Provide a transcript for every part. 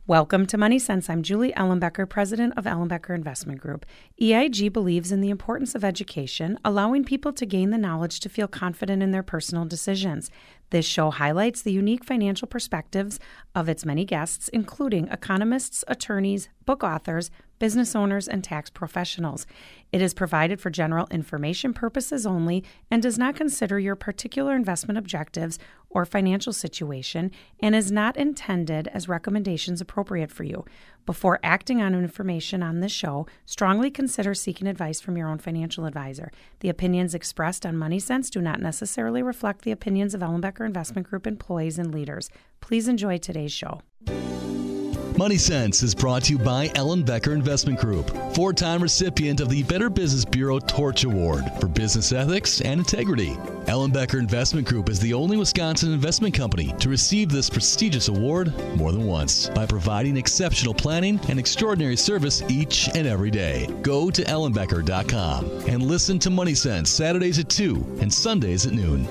Welcome to Money Sense. I'm Julie Ellenbecker, president of Ellenbecker Investment Group. EIG believes in the importance of education, allowing people to gain the knowledge to feel confident in their personal decisions. This show highlights the unique financial perspectives of its many guests, including economists, attorneys, book authors, business owners, and tax professionals. It is provided for general information purposes only and does not consider your particular investment objectives or financial situation and is not intended as recommendations appropriate for you. Before acting on information on this show, strongly consider seeking advice from your own financial advisor. The opinions expressed on Money Sense do not necessarily reflect the opinions of Ellenbecker Investment Group employees and leaders. Please enjoy today's show. Money Sense is brought to you by Ellenbecker Investment Group, four-time recipient of the Better Business Bureau Torch Award for business ethics and integrity. Ellenbecker Investment Group is the only Wisconsin investment company to receive this prestigious award more than once by providing exceptional planning and extraordinary service each and every day. Go to ellenbecker.com and listen to Money Sense Saturdays at 2 and Sundays at noon.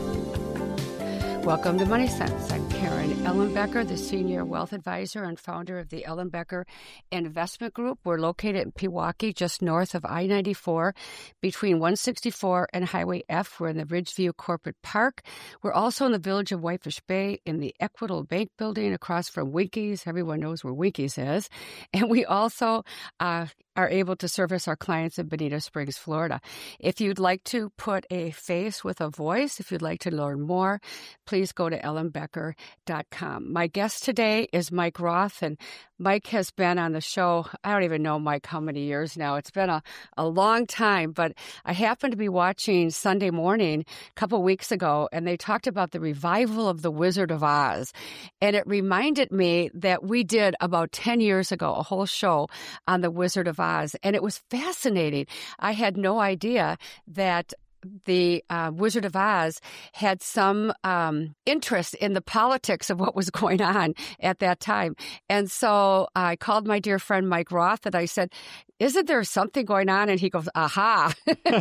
Welcome to Money Sense. I'm Karen Ellenbecker, the Senior Wealth Advisor and founder of the Ellenbecker Investment Group. We're located in Pewaukee, just north of I-94, between 164 and Highway F. We're in the Ridgeview Corporate Park. We're also in the village of Whitefish Bay in the Equitable Bank Building across from Winkies. Everyone knows where Winkies is. And we also are able to service our clients in Bonita Springs, Florida. If you'd like to put a face with a voice, if you'd like to learn more, please go to ellenbecker.com. My guest today is Mike Roth, and Mike has been on the show, I don't even know, Mike, how many years now. It's been a long time, but I happened to be watching Sunday Morning a couple weeks ago, and they talked about the revival of The Wizard of Oz. And it reminded me that we did about 10 years ago a whole show on The Wizard of Oz, and it was fascinating. I had no idea that the Wizard of Oz had some interest in the politics of what was going on at that time. And so I called my dear friend Mike Roth and I said, isn't there something going on? And he goes, aha.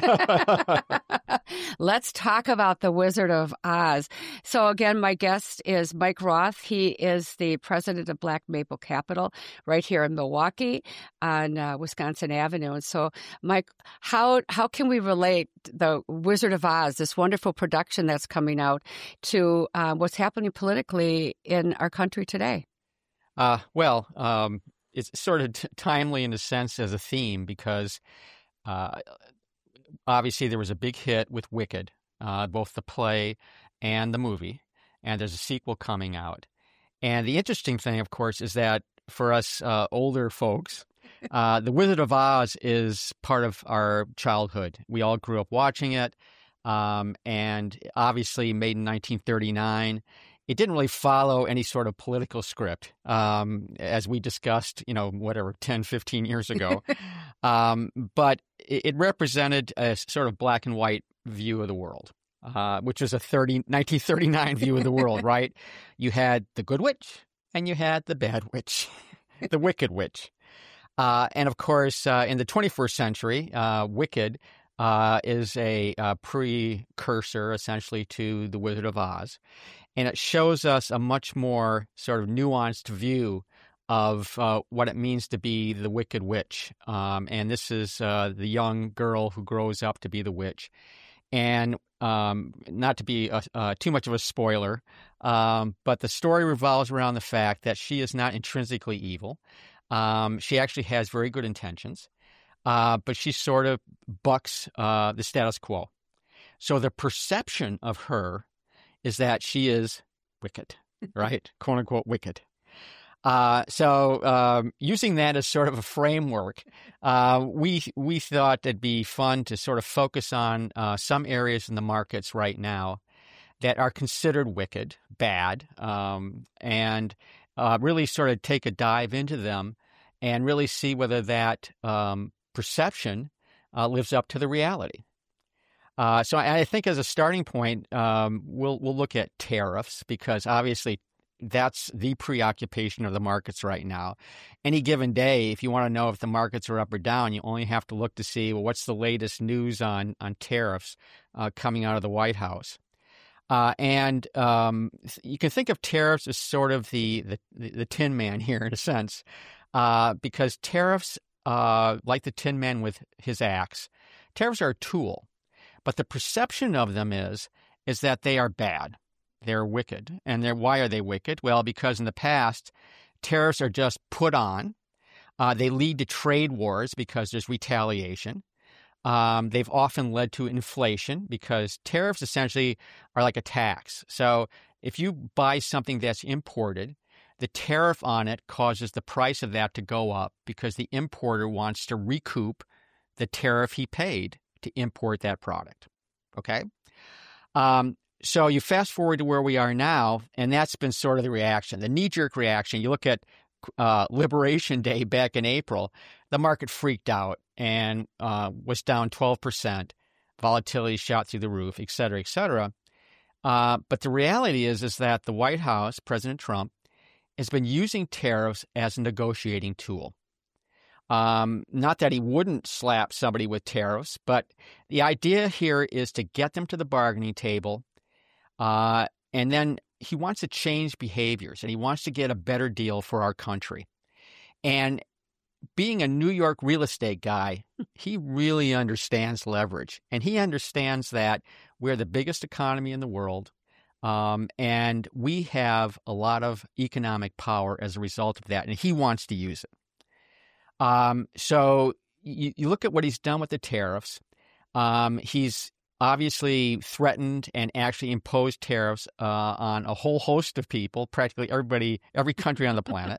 Let's talk about the Wizard of Oz. So again, my guest is Mike Roth. He is the president of Black Maple Capital right here in Milwaukee on Wisconsin Avenue. And so, Mike, how can we relate the Wizard of Oz, this wonderful production that's coming out, to what's happening politically in our country today? It's sort of timely in a sense as a theme because obviously there was a big hit with Wicked, both the play and the movie, and there's a sequel coming out. And the interesting thing, of course, is that for us older folks, The Wizard of Oz is part of our childhood. We all grew up watching it, and obviously made in 1939. It didn't really follow any sort of political script, as we discussed, 10, 15 years ago. But it represented a sort of black and white view of the world, which was a 1939 view of the world, right? You had the good witch and you had the bad witch, the wicked witch. And of course, in the 21st century, Wicked is a precursor, essentially, to The Wizard of Oz. And it shows us a much more sort of nuanced view of what it means to be the Wicked Witch. And this is the young girl who grows up to be the witch. And not to be too much of a spoiler, but the story revolves around the fact that she is not intrinsically evil. She actually has very good intentions, but she sort of bucks the status quo. So the perception of her is that she is wicked, right? "Quote unquote wicked." So using that as sort of a framework, we thought it'd be fun to sort of focus on some areas in the markets right now that are considered wicked, bad, and really sort of take a dive into them and really see whether that perception lives up to the reality. So I think as a starting point, we'll look at tariffs, because obviously that's the preoccupation of the markets right now. Any given day, if you want to know if the markets are up or down, you only have to look to see, well, what's the latest news on tariffs coming out of the White House. And you can think of tariffs as sort of the Tin Man here in a sense, because tariffs, like the Tin Man with his axe, tariffs are a tool, but the perception of them is that they are bad. They're wicked. And why are they wicked? Well, because in the past, tariffs are just put on. They lead to trade wars because there's retaliation. They've often led to inflation because tariffs essentially are like a tax. So if you buy something that's imported, the tariff on it causes the price of that to go up because the importer wants to recoup the tariff he paid to import that product. Okay? So you fast forward to where we are now, and that's been sort of the reaction, the knee-jerk reaction. You look at Liberation Day back in April, the market freaked out and was down 12%. Volatility shot through the roof, et cetera, et cetera. But the reality is that the White House, President Trump, has been using tariffs as a negotiating tool. Not that he wouldn't slap somebody with tariffs, but the idea here is to get them to the bargaining table, and then he wants to change behaviors, and he wants to get a better deal for our country. And being a New York real estate guy, he really understands leverage, and he understands that we're the biggest economy in the world, and we have a lot of economic power as a result of that, and he wants to use it. So you look at what he's done with the tariffs. He's obviously threatened and actually imposed tariffs on a whole host of people, practically every country on the planet.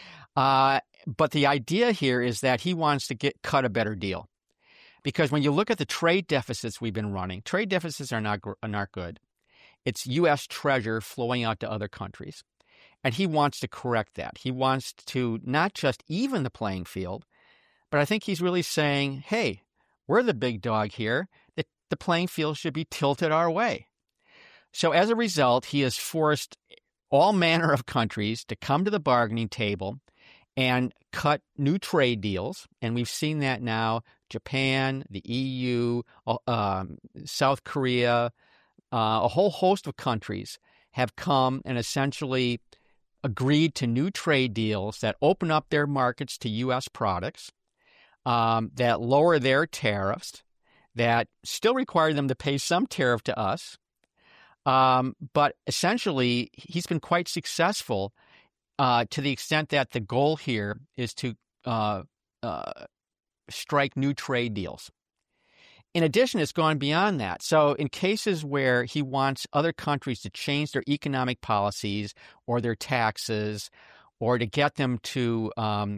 But the idea here is that he wants to cut a better deal. Because when you look at the trade deficits we've been running, trade deficits are not good. It's U.S. treasure flowing out to other countries. And he wants to correct that. He wants to not just even the playing field, but I think he's really saying, hey, we're the big dog here. The playing field should be tilted our way. So as a result, he has forced all manner of countries to come to the bargaining table and cut new trade deals. And we've seen that now. Japan, the EU, South Korea, a whole host of countries have come and essentially agreed to new trade deals that open up their markets to U.S. products, that lower their tariffs, that still require them to pay some tariff to us. But essentially, he's been quite successful to the extent that the goal here is to strike new trade deals. In addition, it's gone beyond that. So in cases where he wants other countries to change their economic policies or their taxes or to get them to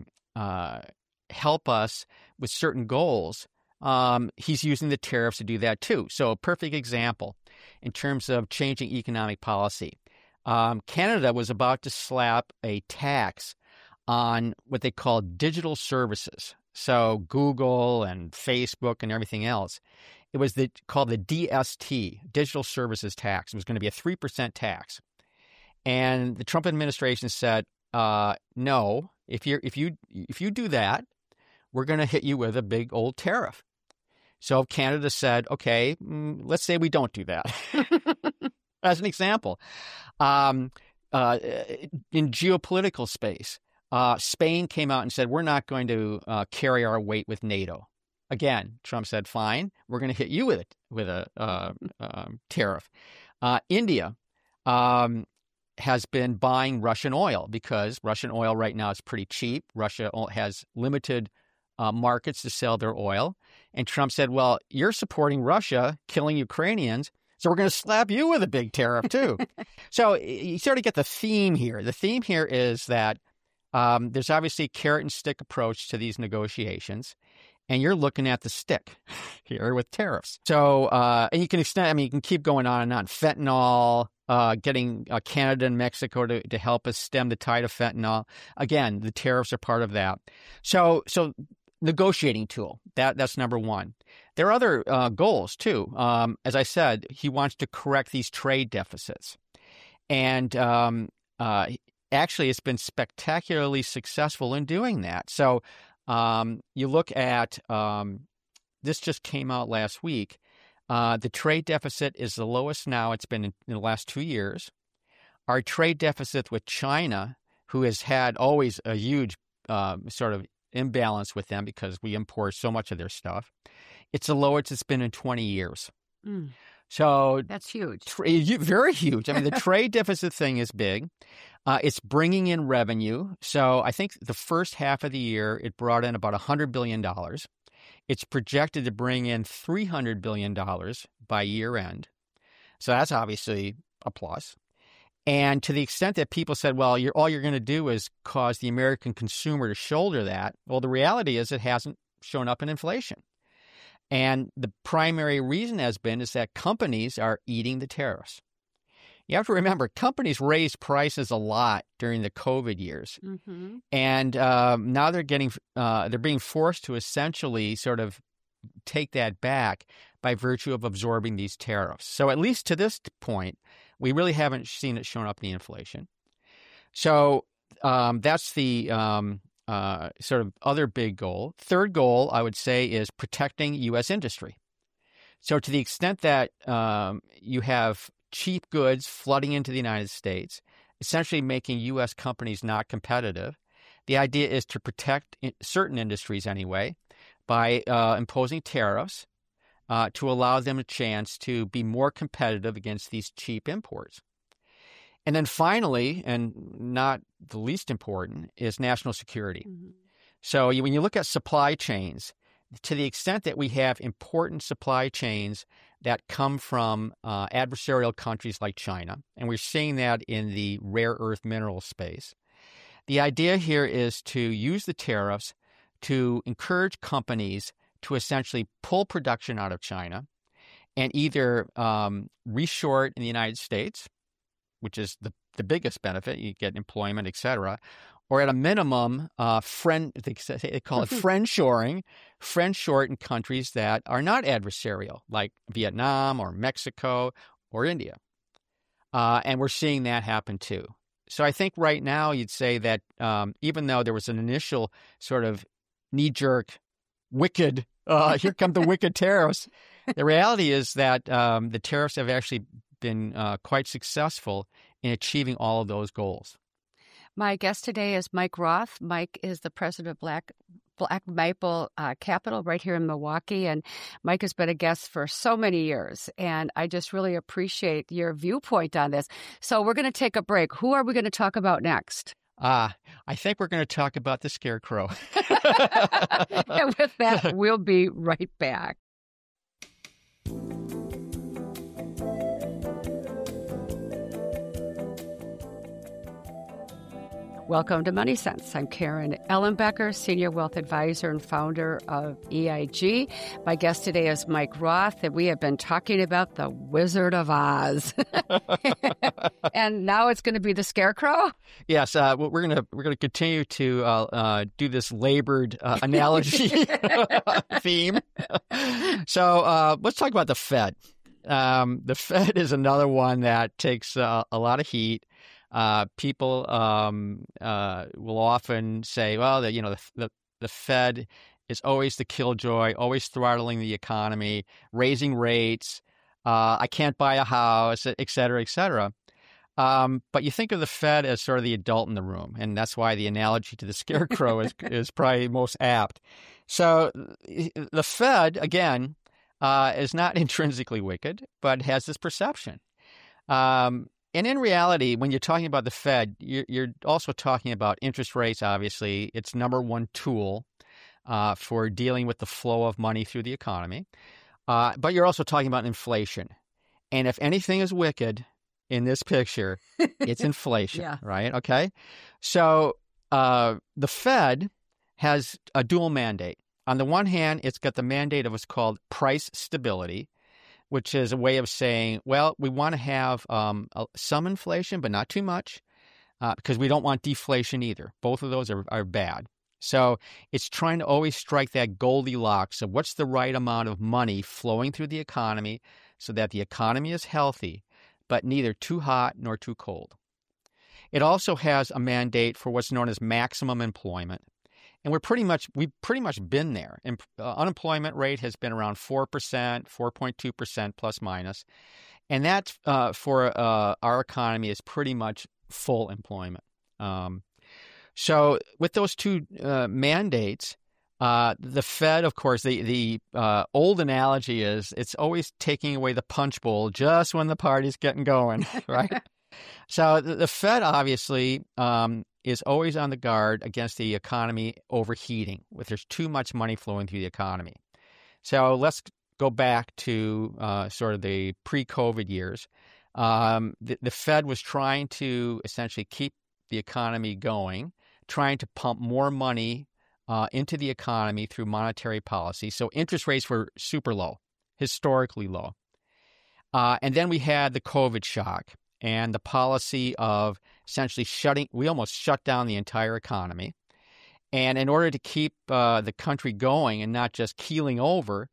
help us with certain goals, he's using the tariffs to do that too. So a perfect example in terms of changing economic policy. Canada was about to slap a tax on what they call digital services. So Google and Facebook and everything else. It was called the DST, Digital Services Tax. It was going to be a 3% tax. And the Trump administration said, no, if you do that, we're going to hit you with a big old tariff. So Canada said, okay, let's say we don't do that. As an example, in geopolitical space, Spain came out and said, we're not going to carry our weight with NATO. Again, Trump said, fine, we're going to hit you with a tariff. India has been buying Russian oil because Russian oil right now is pretty cheap. Russia has limited markets to sell their oil. And Trump said, well, you're supporting Russia, killing Ukrainians, so we're going to slap you with a big tariff too. So you sort of get the theme here. The theme here is that there's obviously a carrot and stick approach to these negotiations, and you're looking at the stick here with tariffs. So, and you can extend, you can keep going on and on. Fentanyl, getting Canada and Mexico to help us stem the tide of fentanyl. Again, the tariffs are part of that. So negotiating tool, that's number one. There are other goals too. As I said, he wants to correct these trade deficits. And actually, it's been spectacularly successful in doing that. So you look at this just came out last week. The trade deficit is the lowest now it's been in the last 2 years. Our trade deficit with China, who has had always a huge sort of imbalance with them because we import so much of their stuff, it's the lowest it's been in 20 years. Mm. So That's huge. Very huge. I mean, the trade deficit thing is big. It's bringing in revenue. So I think the first half of the year, it brought in about $100 billion. It's projected to bring in $300 billion by year end. So that's obviously a plus. And to the extent that people said, well, all you're going to do is cause the American consumer to shoulder that, well, the reality is it hasn't shown up in inflation. And the primary reason has been is that companies are eating the tariffs. You have to remember, companies raised prices a lot during the COVID years. Mm-hmm. And now they're being forced to essentially sort of take that back by virtue of absorbing these tariffs. So at least to this point, we really haven't seen it shown up in the inflation. So that's the sort of other big goal. Third goal, I would say, is protecting U.S. industry. So to the extent that you have cheap goods flooding into the United States, essentially making U.S. companies not competitive, the idea is to protect certain industries anyway by imposing tariffs to allow them a chance to be more competitive against these cheap imports. And then finally, and not the least important, is national security. Mm-hmm. So when you look at supply chains, to the extent that we have important supply chains that come from adversarial countries like China, and we're seeing that in the rare earth mineral space, the idea here is to use the tariffs to encourage companies to essentially pull production out of China and either reshore in the United States, which is the biggest benefit, you get employment, et cetera, or at a minimum, they call it friendshoring, friendshore in countries that are not adversarial, like Vietnam or Mexico or India. And we're seeing that happen too. So I think right now you'd say that even though there was an initial sort of knee-jerk, wicked, here come the wicked tariffs, the reality is that the tariffs have actually been quite successful in achieving all of those goals. My guest today is Mike Roth. Mike is the president of Black Maple Capital right here in Milwaukee, and Mike has been a guest for so many years, and I just really appreciate your viewpoint on this. So we're going to take a break. Who are we going to talk about next? I think we're going to talk about the scarecrow. And with that, we'll be right back. Welcome to Money Sense. I'm Karen Ellenbecker, Senior Wealth Advisor and founder of EIG. My guest today is Mike Roth, and we have been talking about the Wizard of Oz. And now it's going to be the Scarecrow? Yes, we're going to continue to do this labored analogy theme. So let's talk about the Fed. The Fed is another one that takes a lot of heat. People will often say, well, the Fed is always the killjoy, always throttling the economy, raising rates. I can't buy a house, et cetera, et cetera. But you think of the Fed as sort of the adult in the room, and that's why the analogy to the scarecrow is probably most apt. So the Fed, again, is not intrinsically wicked, but has this perception. And in reality, when you're talking about the Fed, you're also talking about interest rates, obviously. It's number one tool for dealing with the flow of money through the economy. But you're also talking about inflation. And if anything is wicked in this picture, it's inflation, yeah. Right? Okay? So the Fed has a dual mandate. On the one hand, it's got the mandate of what's called price stability, which is a way of saying, well, we want to have some inflation, but not too much, because we don't want deflation either. Both of those are bad. So it's trying to always strike that Goldilocks of what's the right amount of money flowing through the economy so that the economy is healthy, but neither too hot nor too cold. It also has a mandate for what's known as maximum employment. And we've pretty much been there. And unemployment rate has been around 4%, 4.2% plus minus. And that for our economy is pretty much full employment. So with those two mandates, the Fed, of course, the old analogy is it's always taking away the punch bowl just when the party's getting going, right? So the Fed obviously is always on the guard against the economy overheating if there's too much money flowing through the economy. So let's go back to sort of the pre-COVID years. The Fed was trying to essentially keep the economy going, trying to pump more money into the economy through monetary policy. So interest rates were super low, historically low. And then we had the COVID shock and the policy of essentially we almost shut down the entire economy. And in order to keep the country going and not just keeling over,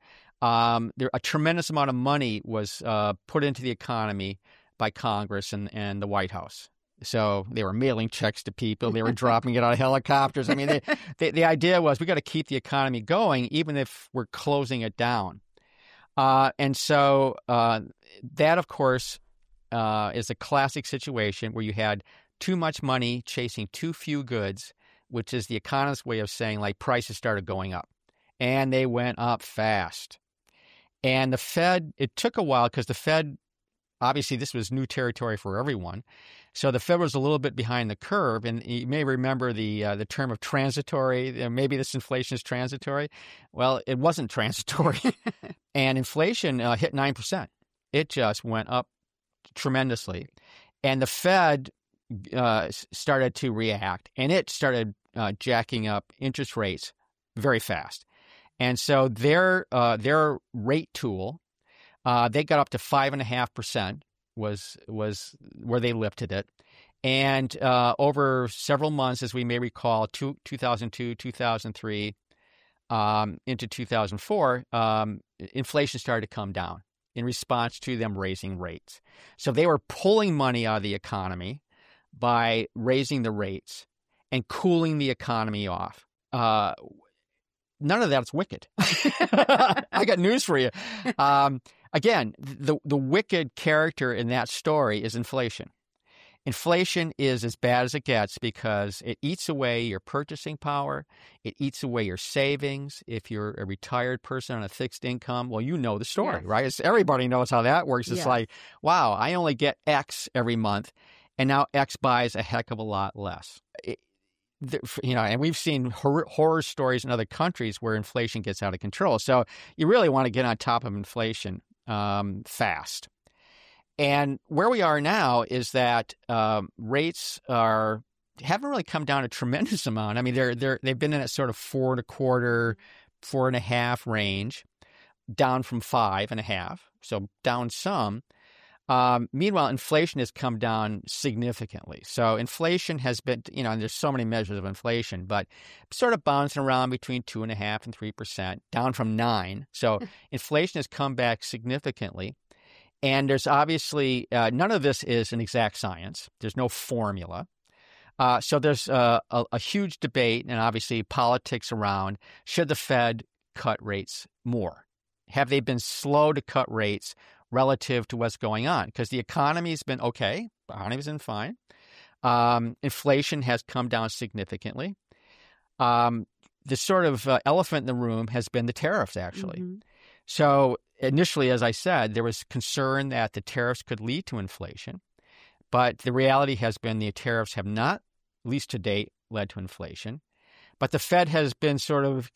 a tremendous amount of money was put into the economy by Congress and the White House. So they were mailing checks to people. They were dropping it out of helicopters. I mean, the idea was we got to keep the economy going even if we're closing it down. And so that, of course, is a classic situation where you had too much money chasing too few goods, which is the economist's way of saying like prices started going up. And they went up fast. And the Fed, it took a while because the Fed, obviously this was new territory for everyone. So the Fed was a little bit behind the curve. And you may remember the term of transitory. Maybe this inflation is transitory. Well, it wasn't transitory. And inflation hit 9%. It just went up tremendously. And the Fed started to react. And it started jacking up interest rates very fast. And so their rate tool, they got up to 5.5% was where they lifted it. And over several months, as we may recall, 2002, 2003, into 2004, inflation started to come down in response to them raising rates. So they were pulling money out of the economy by raising the rates and cooling the economy off. None of that's wicked. I got news for you. Again, the wicked character in that story is inflation. Inflation is as bad as it gets because it eats away your purchasing power. It eats away your savings. If you're a retired person on a fixed income, well, you know the story, right? Everybody knows how that works. It's like, wow, I only get X every month, and now X buys a heck of a lot less. And we've seen horror stories in other countries where inflation gets out of control. So you really want to get on top of inflation fast. And where we are now is that rates haven't really come down a tremendous amount. I mean, they've been in that sort of 4.25%, 4.5% range, down from 5.5%, so down some. Meanwhile, inflation has come down significantly. So inflation has been, and there's so many measures of inflation, but sort of bouncing around between 2.5% and 3%, down from 9%. So inflation has come back significantly. And there's obviously none of this is an exact science. There's no formula. So there's a huge debate and obviously politics around should the Fed cut rates more? Have they been slow to cut rates relative to what's going on? Because the economy has been okay. The economy's been fine. Inflation has come down significantly. The sort of elephant in the room has been the tariffs, actually. Mm-hmm. So initially, as I said, there was concern that the tariffs could lead to inflation. But the reality has been the tariffs have not, at least to date, led to inflation. But the Fed has been sort of,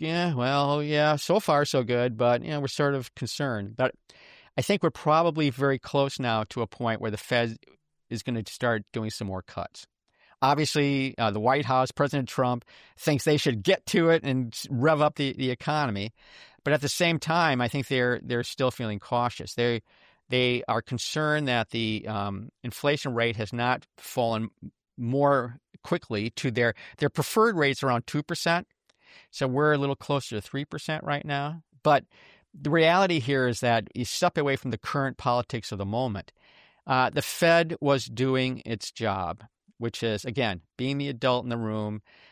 so far so good, but we're sort of concerned. But I think we're probably very close now to a point where the Fed is going to start doing some more cuts. Obviously, the White House, President Trump, thinks they should get to it and rev up the economy. But at the same time, I think they're still feeling cautious. They are concerned that the inflation rate has not fallen more quickly to their preferred rates around 2%. So we're a little closer to 3% right now. But the reality here is that you step away from the current politics of the moment. The Fed was doing its job, which is, again, being the adult in the room,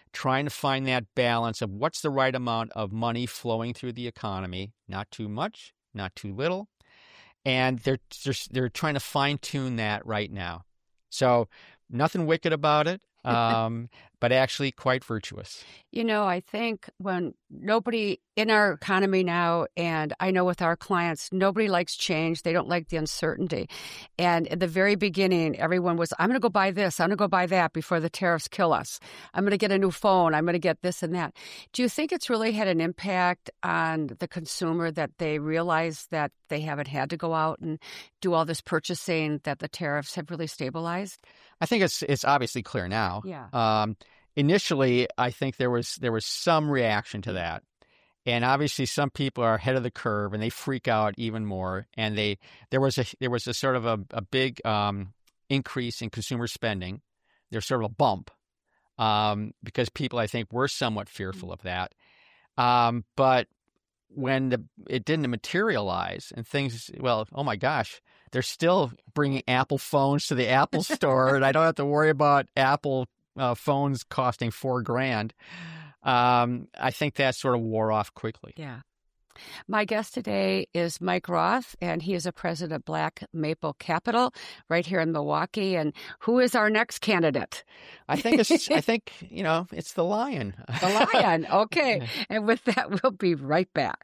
trying to find that balance of what's the right amount of money flowing through the economy, not too much, not too little. And they're trying to fine-tune that right now. So nothing wicked about it, but actually quite virtuous. I think when nobody in our economy now, and I know with our clients, nobody likes change. They don't like the uncertainty. And at the very beginning, everyone was, I'm going to go buy this, I'm going to go buy that before the tariffs kill us. I'm going to get a new phone. I'm going to get this and that. Do you think it's really had an impact on the consumer that they realize that they haven't had to go out and do all this purchasing, that the tariffs have really stabilized? I think it's obviously clear now. Yeah. Initially, I think there was some reaction to that, and obviously some people are ahead of the curve and they freak out even more. And there was a sort of a big increase in consumer spending. There's sort of a bump because people, I think, were somewhat fearful of that. But when it didn't materialize and things, well, oh my gosh, they're still bringing Apple phones to the Apple store, and I don't have to worry about Apple phones costing $4,000. I think that sort of wore off quickly. Yeah. My guest today is Mike Roth, and he is a president of Black Maple Capital right here in Milwaukee. And who is our next candidate? I think it's the Lion. The Lion. Okay. And with that, we'll be right back.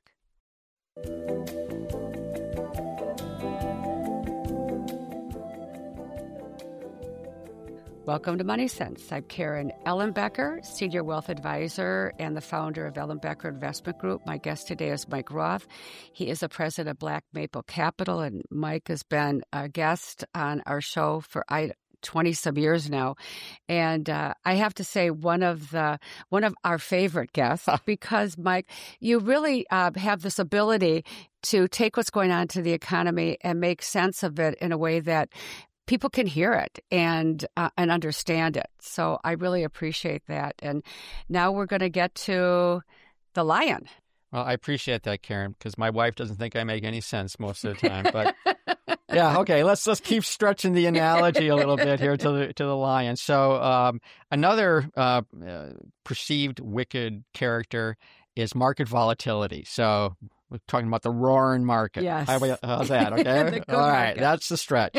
Welcome to Money Sense. I'm Karen Ellenbecker, Senior Wealth Advisor and the founder of Ellenbecker Investment Group. My guest today is Mike Roth. He is the president of Black Maple Capital, and Mike has been a guest on our show for 20-some years now. And I have to say, one of our favorite guests, because, Mike, you really have this ability to take what's going on to the economy and make sense of it in a way that people can hear it and understand it. So I really appreciate that. And now we're going to get to the Lion. Well, I appreciate that, Karen, because my wife doesn't think I make any sense most of the time. But yeah, okay, let's keep stretching the analogy a little bit here to the Lion. So another perceived wicked character is market volatility. So we're talking about the roaring market. Yes. How's that? Okay. All right. Market. That's the stretch.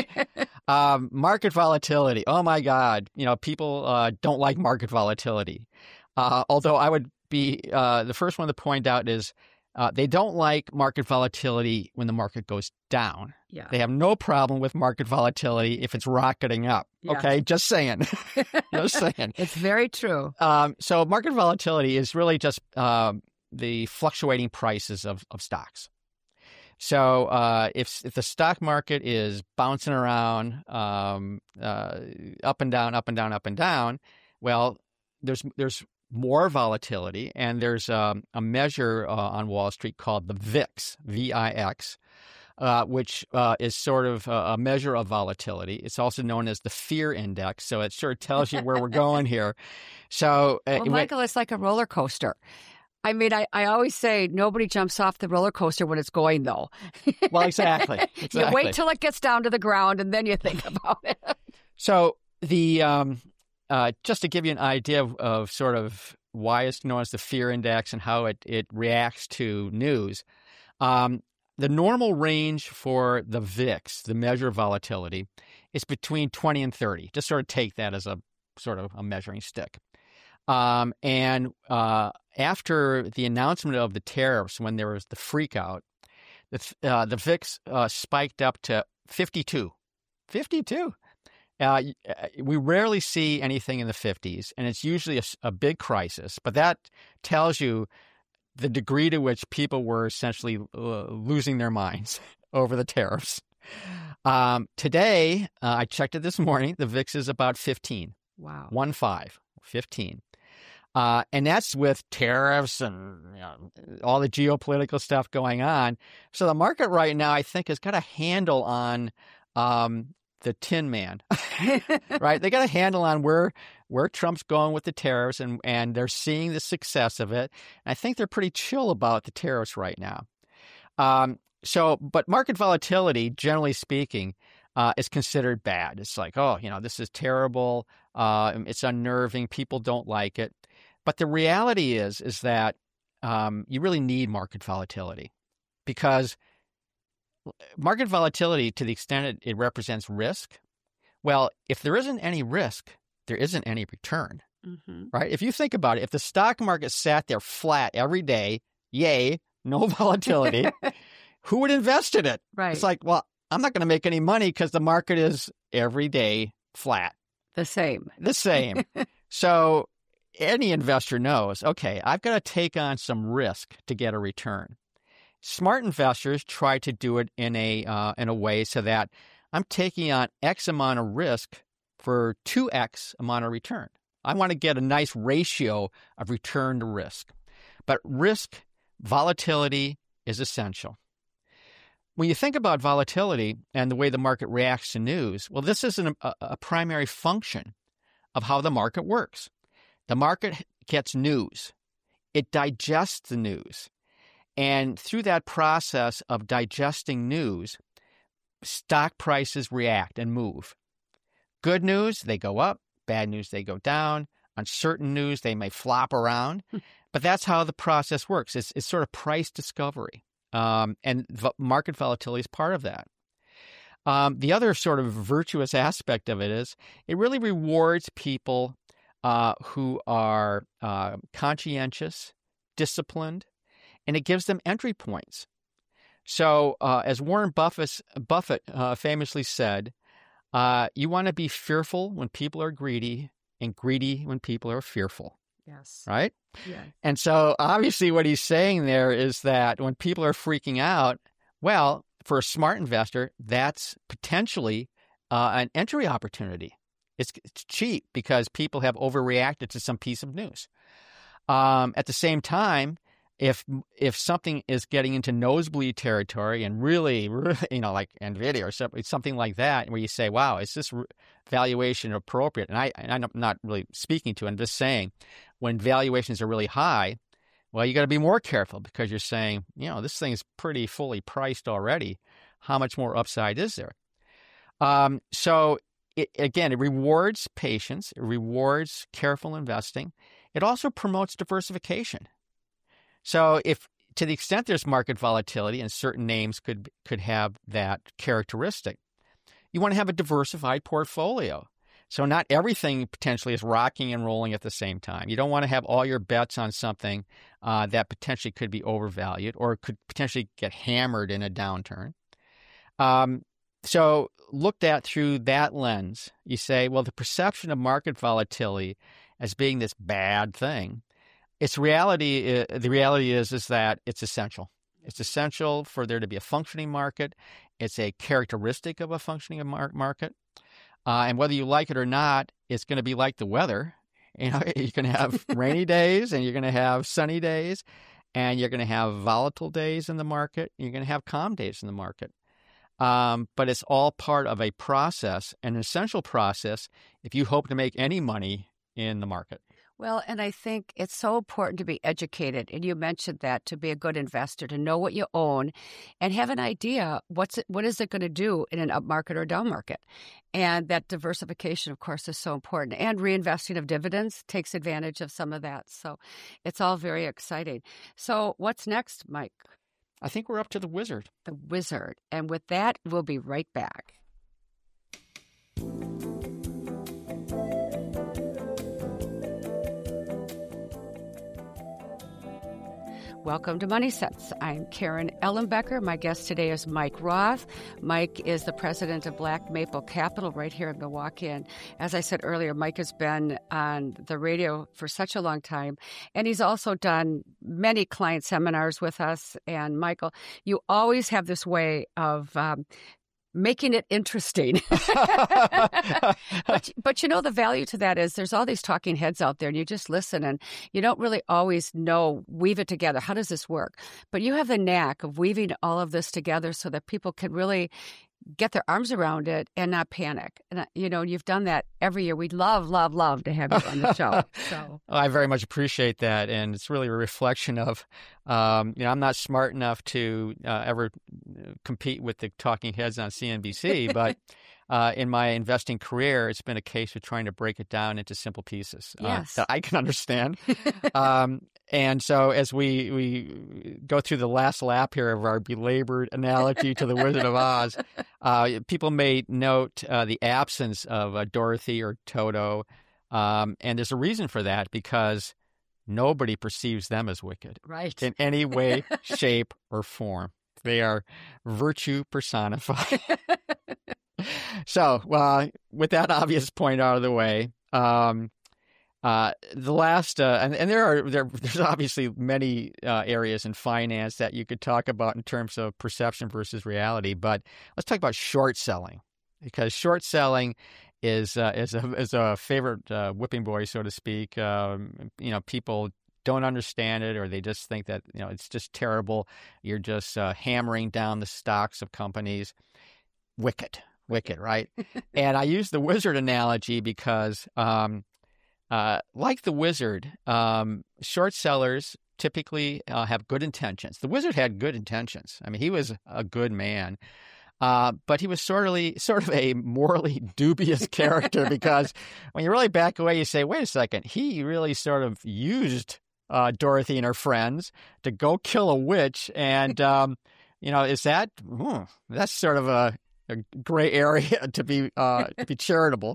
Market volatility. Oh my God. People don't like market volatility. Although I would be the first one to point out is they don't like market volatility when the market goes down. Yeah. They have no problem with market volatility if it's rocketing up. Yeah. Okay. Just saying. Just saying. It's very true. So market volatility is really just the fluctuating prices of stocks. So if the stock market is bouncing around up and down, up and down, up and down, well, there's more volatility, and there's a measure on Wall Street called the VIX, V-I-X, which is sort of a measure of volatility. It's also known as the fear index, so it sort of tells you where we're going here. So, Michael, it's like a roller coaster. I mean, I always say nobody jumps off the roller coaster when it's going, though. Well, exactly. You wait till it gets down to the ground, and then you think about it. So the just to give you an idea of sort of why it's known as the fear index and how it reacts to news, the normal range for the VIX, the measure of volatility, is between 20 and 30. Just sort of take that as a sort of a measuring stick. And after the announcement of the tariffs, when there was the freak out, the VIX spiked up to 52. 52. We rarely see anything in the 50s, and it's usually a big crisis. But that tells you the degree to which people were essentially losing their minds over the tariffs. Today, I checked it this morning, the VIX is about 15. Wow. 15. And that's with tariffs and all the geopolitical stuff going on. So the market right now, I think, has got a handle on the Tin Man, right? They got a handle on where Trump's going with the tariffs, and they're seeing the success of it. And I think they're pretty chill about the tariffs right now. But market volatility, generally speaking, is considered bad. It's like, this is terrible. It's unnerving. People don't like it. But the reality is that you really need market volatility, because market volatility, to the extent it represents risk, well, if there isn't any risk, there isn't any return, right? If you think about it, if the stock market sat there flat every day, yay, no volatility, who would invest in it? Right. It's like, well, I'm not going to make any money because the market is every day flat. The same. So any investor knows, okay, I've got to take on some risk to get a return. Smart investors try to do it in a way so that I'm taking on X amount of risk for 2X amount of return. I want to get a nice ratio of return to risk. But risk volatility is essential. When you think about volatility and the way the market reacts to news, well, this is a primary function of how the market works. The market gets news. It digests the news. And through that process of digesting news, stock prices react and move. Good news, they go up. Bad news, they go down. Uncertain news, they may flop around. But that's how the process works. It's sort of price discovery. And market volatility is part of that. The other sort of virtuous aspect of it is it really rewards people who are conscientious, disciplined, and it gives them entry points. So as Warren Buffett famously said, you want to be fearful when people are greedy and greedy when people are fearful. Yes. Right? Yeah. And so obviously what he's saying there is that when people are freaking out, well, for a smart investor, that's potentially an entry opportunity. It's cheap because people have overreacted to some piece of news. At the same time, if something is getting into nosebleed territory and really, like NVIDIA or something like that, where you say, wow, is this valuation appropriate? And I'm not really speaking to it. I'm just saying when valuations are really high, well, you got to be more careful because you're saying, this thing is pretty fully priced already. How much more upside is there? So it rewards patience. It rewards careful investing. It also promotes diversification. So if to the extent there's market volatility and certain names could have that characteristic, you want to have a diversified portfolio. So not everything potentially is rocking and rolling at the same time. You don't want to have all your bets on something that potentially could be overvalued or could potentially get hammered in a downturn. So looked at through that lens, you say, well, the perception of market volatility as being this bad thing, the reality is that it's essential. It's essential for there to be a functioning market. It's a characteristic of a functioning market. And whether you like it or not, it's going to be like the weather. You're going to have rainy days and you're going to have sunny days and you're going to have volatile days in the market. You're going to have calm days in the market. But it's all part of a process, an essential process if you hope to make any money in the market. Well, and I think it's so important to be educated. And you mentioned that to be a good investor, to know what you own and have an idea what is it going to do in an up market or down market. And that diversification, of course, is so important. And reinvesting of dividends takes advantage of some of that. So it's all very exciting. So what's next, Mike? I think we're up to the wizard. The wizard. And with that, we'll be right back. Welcome to Money Sense. I'm Karen Ellenbecker. My guest today is Mike Roth. Mike is the president of Black Maple Capital right here in Milwaukee. And as I said earlier, Mike has been on the radio for such a long time. And he's also done many client seminars with us. And Michael, you always have this way of making it interesting. but the value to that is there's all these talking heads out there and you just listen and you don't really always weave it together. How does this work? But you have the knack of weaving all of this together so that people can really get their arms around it and not panic. And, you've done that every year. We'd love, love, love to have you on the show. So I very much appreciate that. And it's really a reflection of, I'm not smart enough to ever compete with the talking heads on CNBC, but in my investing career, it's been a case of trying to break it down into simple pieces Yes. that I can understand. And so as we go through the last lap here of our belabored analogy to the Wizard of Oz, people may note the absence of Dorothy or Toto. And there's a reason for that, because nobody perceives them as wicked Right. in any way, shape, or form. They are virtue personified. So, with that obvious point out of the way, the last, and there's obviously many areas in finance that you could talk about in terms of perception versus reality, but let's talk about short selling, because short selling is a favorite whipping boy, so to speak. People don't understand it, or they just think that it's just terrible. You're just hammering down the stocks of companies. Wicked, right? And I use the wizard analogy because, like the wizard, short sellers typically have good intentions. The wizard had good intentions. I mean, he was a good man. But he was sort of a morally dubious character, because when you really back away, you say, wait a second, he really sort of used Dorothy and her friends to go kill a witch. And, is that's sort of a gray area to be charitable.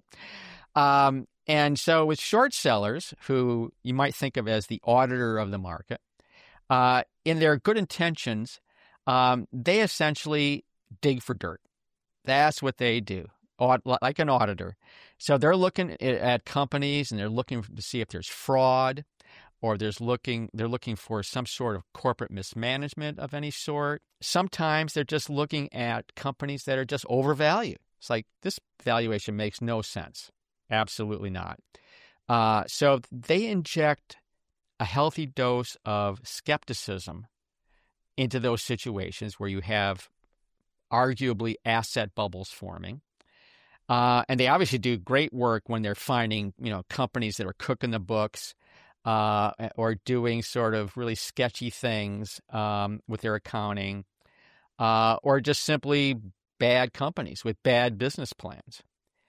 And so with short sellers, who you might think of as the auditor of the market, in their good intentions, they essentially dig for dirt. That's what they do, like an auditor. So they're looking at companies, and they're looking to see if there's fraud, or they're looking for some sort of corporate mismanagement of any sort. Sometimes they're just looking at companies that are just overvalued. It's like, this valuation makes no sense. Absolutely not. So they inject a healthy dose of skepticism into those situations where you have arguably asset bubbles forming. And they obviously do great work when they're finding, companies that are cooking the books, or doing sort of really sketchy things with their accounting, or just simply bad companies with bad business plans.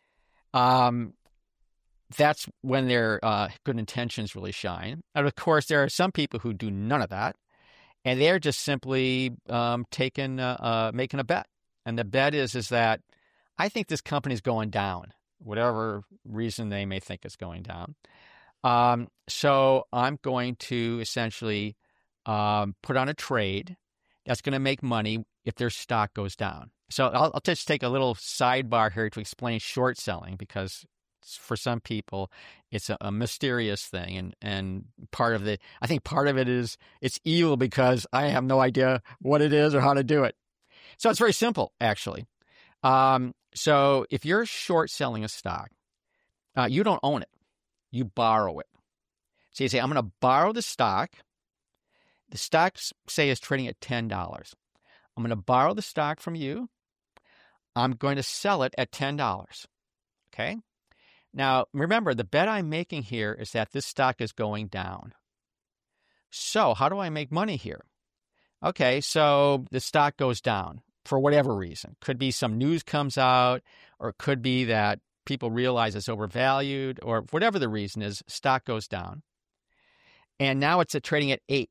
That's when their good intentions really shine. And of course, there are some people who do none of that, and they're just simply making a bet. And the bet is that I think this company's going down, whatever reason they may think it's going down. So I'm going to essentially put on a trade that's going to make money if their stock goes down. So I'll just take a little sidebar here to explain short selling, because for some people it's a mysterious thing, and part of it is it's evil because I have no idea what it is or how to do it. So it's very simple, actually. So if you're short selling a stock, you don't own it. You borrow it. So you say, I'm going to borrow the stock. The stock, say, is trading at $10. I'm going to borrow the stock from you. I'm going to sell it at $10. Okay? Now, remember, the bet I'm making here is that this stock is going down. So how do I make money here? Okay, so the stock goes down for whatever reason. Could be some news comes out, or it could be that people realize it's overvalued, or whatever the reason is, stock goes down. And now it's trading at $8.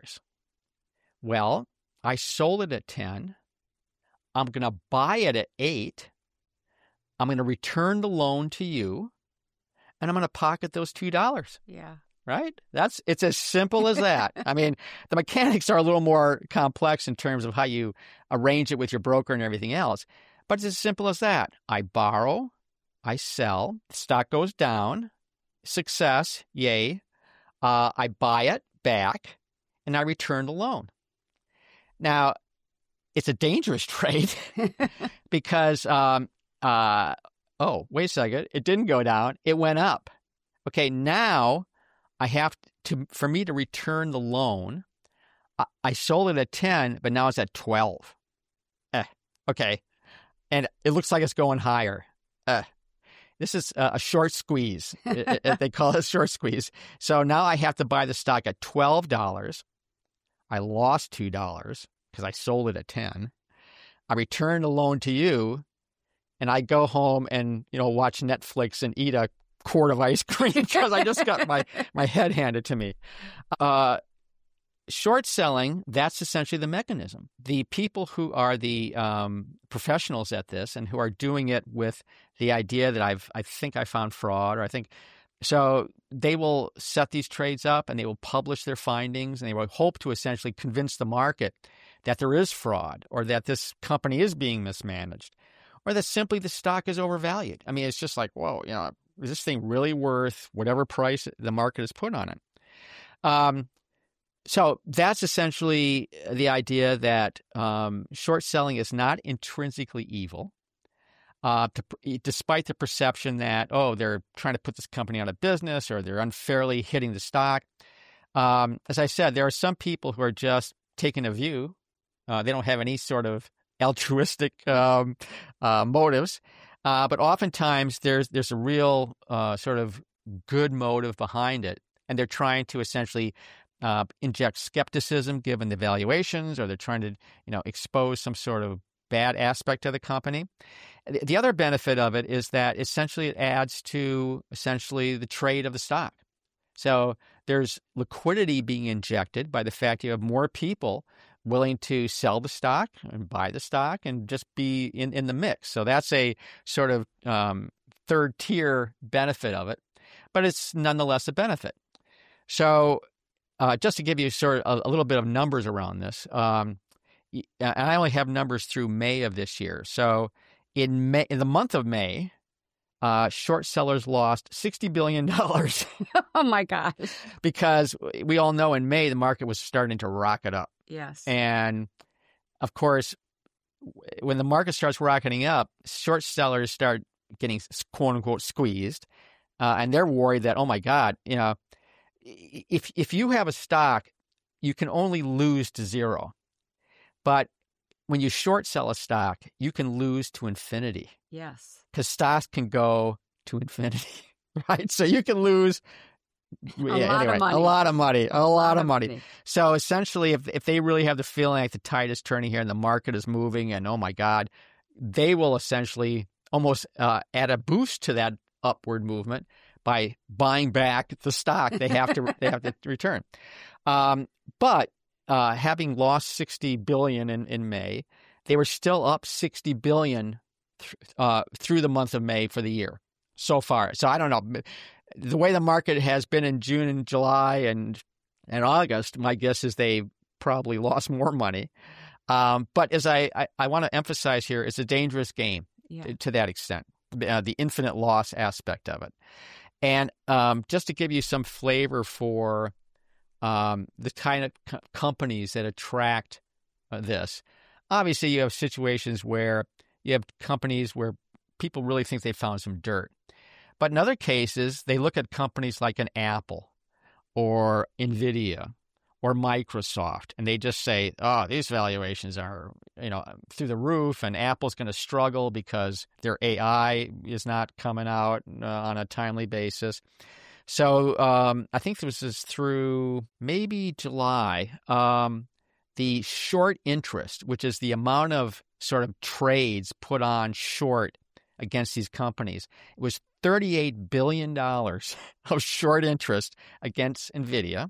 Well, I sold it at 10. I'm going to buy it at 8. I'm going to return the loan to you, and I'm going to pocket those $2. Yeah. Right? It's as simple as that. I mean, the mechanics are a little more complex in terms of how you arrange it with your broker and everything else, but it's as simple as that. I borrow, I sell, stock goes down, success, yay. I buy it back, and I return the loan. Now, it's a dangerous trade because, wait a second, it didn't go down, it went up. Okay, now I have to, for me to return the loan, I sold it at 10, but now it's at 12. Okay, and it looks like it's going higher. This is a short squeeze. They call it a short squeeze. So now I have to buy the stock at $12. I lost $2 because I sold it at 10. I returned the loan to you, and I go home and, watch Netflix and eat a quart of ice cream because I just got my head handed to me. Short selling, that's essentially the mechanism. The people who are the professionals at this and who are doing it with the idea that I think I found fraud, so they will set these trades up and they will publish their findings and they will hope to essentially convince the market that there is fraud or that this company is being mismanaged or that simply the stock is overvalued. I mean, it's just like, whoa, is this thing really worth whatever price the market has put on it? So that's essentially the idea that short selling is not intrinsically evil, despite the perception that, they're trying to put this company out of business or they're unfairly hitting the stock. As I said, there are some people who are just taking a view. They don't have any sort of altruistic motives, but oftentimes there's a real sort of good motive behind it, and they're trying to essentially inject skepticism given the valuations, or they're trying to, expose some sort of bad aspect of the company. The other benefit of it is that essentially it adds to essentially the trade of the stock. So there's liquidity being injected by the fact you have more people willing to sell the stock and buy the stock and just be in the mix. So that's a sort of third tier benefit of it, but it's nonetheless a benefit. So just to give you sort of a little bit of numbers around this, and I only have numbers through May of this year. So in the month of May, short sellers lost $60 billion. Oh, my gosh. Because we all know in May, the market was starting to rocket up. Yes. And, of course, when the market starts rocketing up, short sellers start getting, quote-unquote, squeezed. And they're worried that, oh, my God, if you have a stock, you can only lose to zero. But when you short sell a stock, you can lose to infinity. Yes. Because stocks can go to infinity, right? So you can lose a lot of money. So essentially, if they really have the feeling like the tide is turning here and the market is moving and, oh, my God, they will essentially almost add a boost to that upward movement by buying back the stock they have to return. But having lost $60 billion in May, they were still up $60 billion through the month of May for the year so far. So I don't know. The way the market has been in June and July and August, my guess is they probably lost more money. But as I want to emphasize here, it's a dangerous game to that extent, the infinite loss aspect of it. And just to give you some flavor for the kind of companies that attract this, obviously you have situations where you have companies where people really think they found some dirt. But in other cases, they look at companies like an Apple or NVIDIA or Microsoft, and they just say, oh, these valuations are, through the roof, and Apple's going to struggle because their AI is not coming out on a timely basis. So I think this is through maybe July, the short interest, which is the amount of sort of trades put on short against these companies, it was $38 billion of short interest against NVIDIA,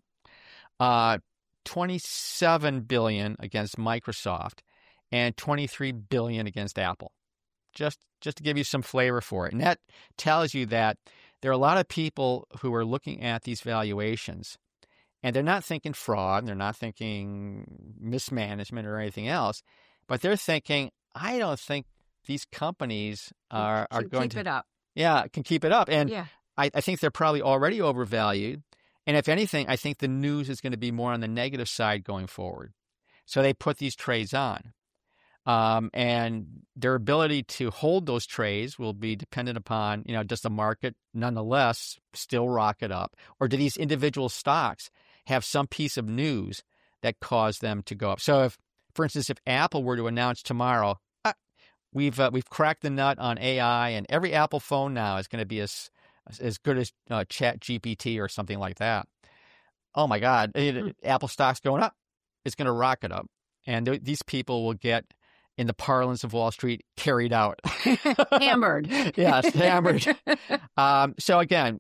$27 billion against Microsoft, and $23 billion against Apple. Just to give you some flavor for it. And that tells you that there are a lot of people who are looking at these valuations, and they're not thinking fraud, they're not thinking mismanagement or anything else, but they're thinking, I don't think these companies are going to keep it up. Yeah, can keep it up. And I think they're probably already overvalued. And if anything, I think the news is going to be more on the negative side going forward. So they put these trades on. And their ability to hold those trades will be dependent upon, does the market nonetheless still rocket up? Or do these individual stocks have some piece of news that caused them to go up? So if, for instance, if Apple were to announce tomorrow, we've cracked the nut on AI, and every Apple phone now is going to be as good as ChatGPT or something like that. Oh my God, Apple stock's going up. It's going to rocket up. And these people will get in the parlance of Wall Street, carried out. Hammered. Yes, hammered. So again,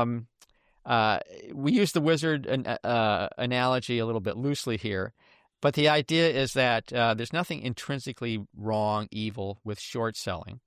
we use the wizard analogy a little bit loosely here, but the idea is that there's nothing intrinsically wrong, evil with short selling.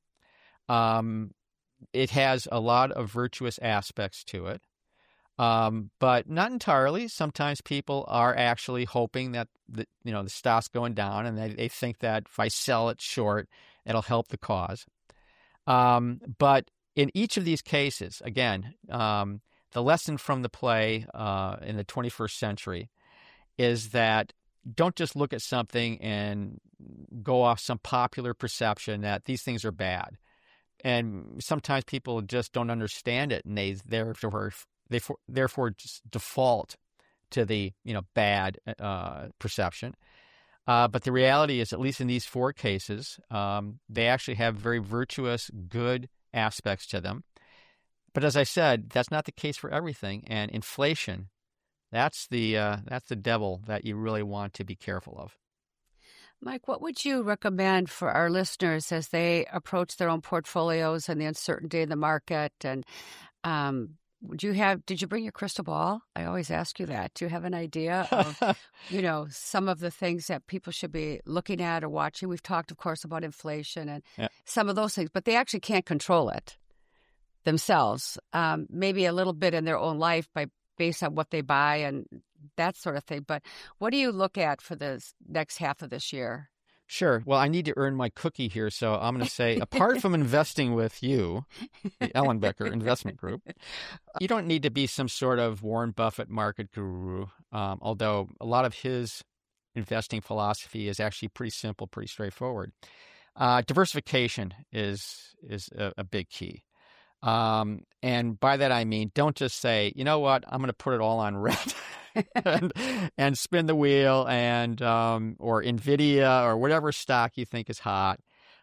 It has a lot of virtuous aspects to it, but not entirely. Sometimes people are actually hoping that the stock's going down, and they think that if I sell it short, it'll help the cause. But in each of these cases, again, the lesson from the play in the 21st century is that don't just look at something and go off some popular perception that these things are bad. And sometimes people just don't understand it, and they therefore just default to the bad perception. But the reality is, at least in these 4 cases, they actually have very virtuous, good aspects to them. But as I said, that's not the case for everything. And inflation, that's the devil that you really want to be careful of. Mike, what would you recommend for our listeners as they approach their own portfolios and the uncertainty in the market? And did you bring your crystal ball? I always ask you that. Do you have an idea of, some of the things that people should be looking at or watching? We've talked, of course, about inflation and some of those things, but they actually can't control it themselves. Maybe a little bit in their own life based on what they buy and that sort of thing. But what do you look at for the next half of this year? Sure. Well, I need to earn my cookie here, so I'm going to say, apart from investing with you, the Ellenbecker Investment Group, you don't need to be some sort of Warren Buffett market guru, although a lot of his investing philosophy is actually pretty simple, pretty straightforward. Diversification is a big key. And by that I mean, don't just say, you know what, I'm going to put it all on red and spin the wheel and or NVIDIA or whatever stock you think is hot.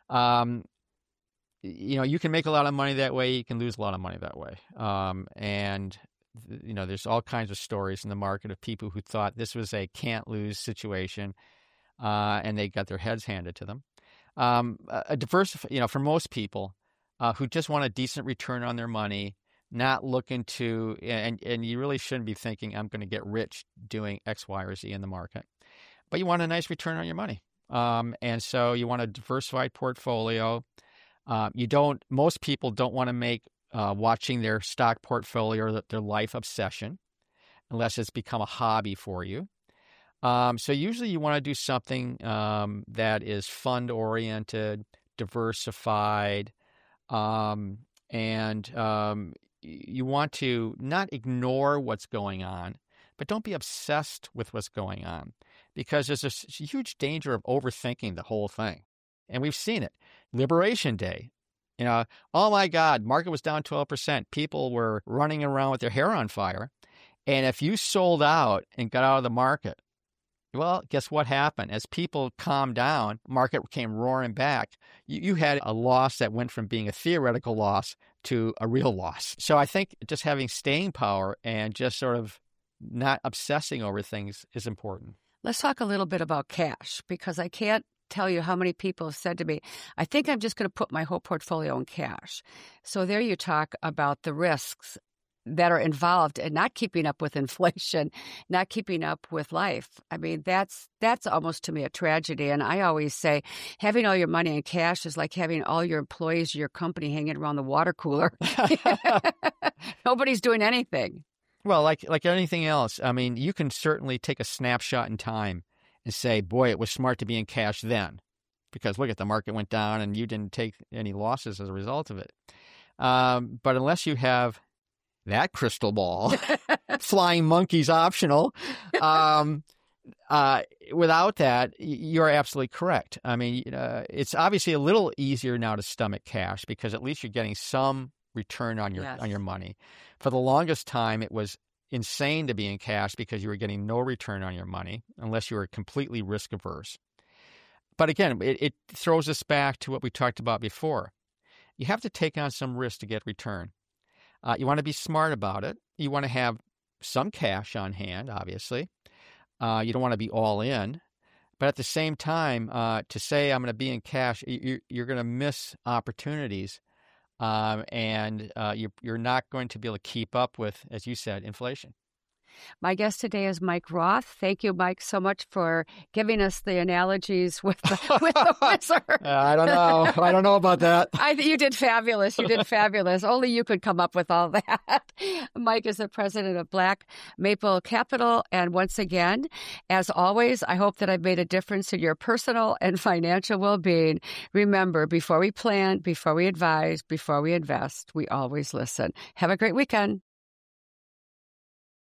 You can make a lot of money that way. You can lose a lot of money that way. And there's all kinds of stories in the market of people who thought this was a can't lose situation, and they got their heads handed to them. For most people who just want a decent return on their money, not looking to, and you really shouldn't be thinking, I'm going to get rich doing X, Y, or Z in the market. But you want a nice return on your money. And so you want a diversified portfolio. Most people don't want to make watching their stock portfolio their life obsession, unless it's become a hobby for you. So usually you want to do something that is fund-oriented, diversified, and you want to not ignore what's going on, but don't be obsessed with what's going on, because there's a huge danger of overthinking the whole thing. And we've seen it. Liberation Day, oh my God, market was down 12%. People were running around with their hair on fire. And if you sold out and got out of the market, well, guess what happened? As people calmed down, market came roaring back. You had a loss that went from being a theoretical loss to a real loss. So I think just having staying power and just sort of not obsessing over things is important. Let's talk a little bit about cash, because I can't tell you how many people have said to me, I think I'm just going to put my whole portfolio in cash. So there you talk about the risks that are involved in not keeping up with inflation, not keeping up with life. I mean, that's almost to me a tragedy. And I always say having all your money in cash is like having all your employees of your company hanging around the water cooler. Nobody's doing anything. Well, like anything else, I mean, you can certainly take a snapshot in time and say, boy, it was smart to be in cash then, because look at the market went down and you didn't take any losses as a result of it. But unless you have that crystal ball, flying monkeys optional, without that, you're absolutely correct. I mean, it's obviously a little easier now to stomach cash because at least you're getting some return on your money. For the longest time, it was insane to be in cash because you were getting no return on your money unless you were completely risk averse. But again, it throws us back to what we talked about before. You have to take on some risk to get return. You want to be smart about it. You want to have some cash on hand, obviously. You don't want to be all in. But at the same time, to say I'm going to be in cash, you're going to miss opportunities, and you're not going to be able to keep up with, as you said, inflation. My guest today is Mike Roth. Thank you, Mike, so much for giving us the analogies with the wizard. I don't know. I don't know about that. You did fabulous. You did fabulous. Only you could come up with all that. Mike is the president of Black Maple Capital. And once again, as always, I hope that I've made a difference in your personal and financial well-being. Remember, before we plan, before we advise, before we invest, we always listen. Have a great weekend.